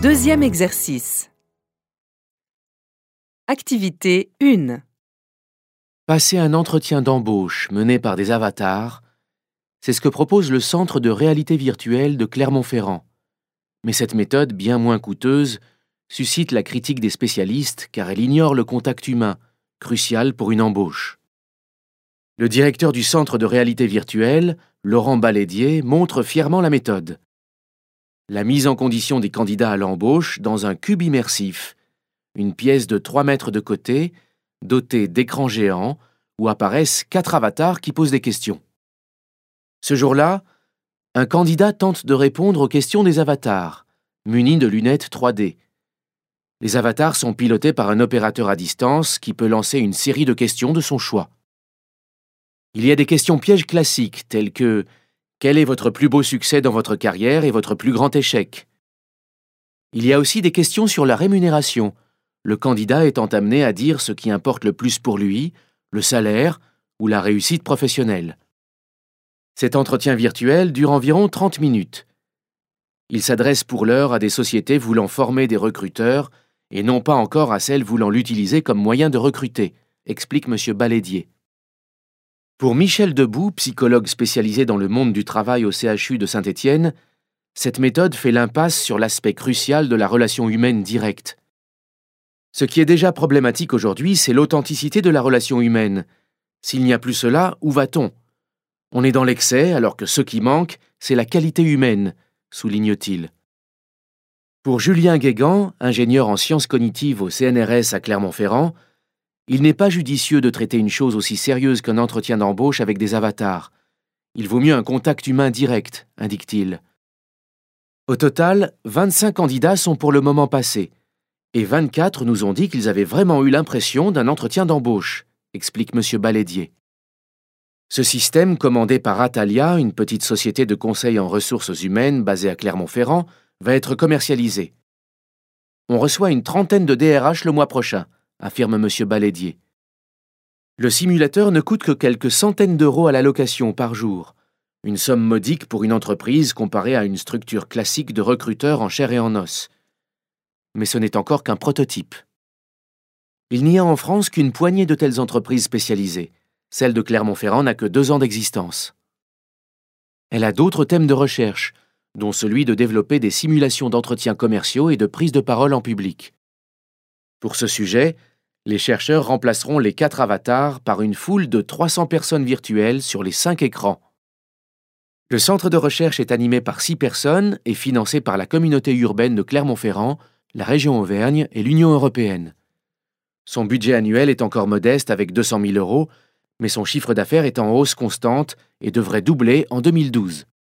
Deuxième exercice. Activité 1. Passer un entretien d'embauche mené par des avatars, c'est ce que propose le Centre de réalité virtuelle de Clermont-Ferrand. Mais cette méthode, bien moins coûteuse, suscite la critique des spécialistes car elle ignore le contact humain, crucial pour une embauche. Le directeur du Centre de réalité virtuelle, Laurent Balédier, montre fièrement la méthode. La mise en condition des candidats à l'embauche dans un cube immersif, une pièce de 3 mètres de côté, dotée d'écrans géants, où apparaissent 4 avatars qui posent des questions. Ce jour-là, un candidat tente de répondre aux questions des avatars, munis de lunettes 3D. Les avatars sont pilotés par un opérateur à distance qui peut lancer une série de questions de son choix. Il y a des questions pièges classiques telles que « Quel est votre plus beau succès dans votre carrière et votre plus grand échec ?» Il y a aussi des questions sur la rémunération, le candidat étant amené à dire ce qui importe le plus pour lui, le salaire ou la réussite professionnelle. Cet entretien virtuel dure environ 30 minutes. Il s'adresse pour l'heure à des sociétés voulant former des recruteurs et non pas encore à celles voulant l'utiliser comme moyen de recruter, explique M. Balédier. Pour Michel Debout, psychologue spécialisé dans le monde du travail au CHU de Saint-Étienne, cette méthode fait l'impasse sur l'aspect crucial de la relation humaine directe. Ce qui est déjà problématique aujourd'hui, c'est l'authenticité de la relation humaine. S'il n'y a plus cela, où va-t-on ? On est dans l'excès, alors que ce qui manque, c'est la qualité humaine, souligne-t-il. Pour Julien Guégan, ingénieur en sciences cognitives au CNRS à Clermont-Ferrand, il n'est pas judicieux de traiter une chose aussi sérieuse qu'un entretien d'embauche avec des avatars. Il vaut mieux un contact humain direct, indique-t-il. Au total, 25 candidats sont pour le moment passés, et 24 nous ont dit qu'ils avaient vraiment eu l'impression d'un entretien d'embauche, explique M. Balédier. Ce système, commandé par Atalia, une petite société de conseil en ressources humaines basée à Clermont-Ferrand, va être commercialisé. On reçoit une trentaine de DRH le mois prochain, affirme M. Balédier. Le simulateur ne coûte que quelques centaines d'euros à la location par jour, une somme modique pour une entreprise comparée à une structure classique de recruteurs en chair et en os. Mais ce n'est encore qu'un prototype. Il n'y a en France qu'une poignée de telles entreprises spécialisées. Celle de Clermont-Ferrand n'a que 2 ans d'existence. Elle a d'autres thèmes de recherche, dont celui de développer des simulations d'entretiens commerciaux et de prise de parole en public. Pour ce sujet, les chercheurs remplaceront les 4 avatars par une foule de 300 personnes virtuelles sur les 5 écrans. Le centre de recherche est animé par 6 personnes et financé par la communauté urbaine de Clermont-Ferrand, la région Auvergne et l'Union européenne. Son budget annuel est encore modeste avec 200 000 euros, mais son chiffre d'affaires est en hausse constante et devrait doubler en 2012.